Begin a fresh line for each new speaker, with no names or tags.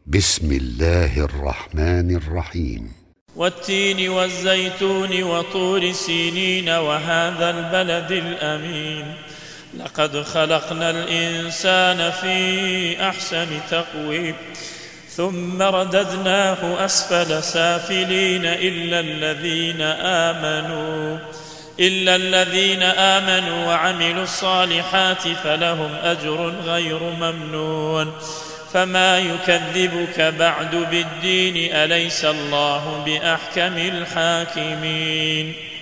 بسم الله الرحمن الرحيم.
والتين والزيتون وطور سينين وهذا البلد الأمين لقد خلقنا الإنسان في أحسن تقويم ثم رددناه أسفل سافلين إلا الذين آمنوا وعملوا الصالحات فلهم أجر غير ممنون فما يكذبك بعد بالدين أليس الله بأحكم الحاكمين.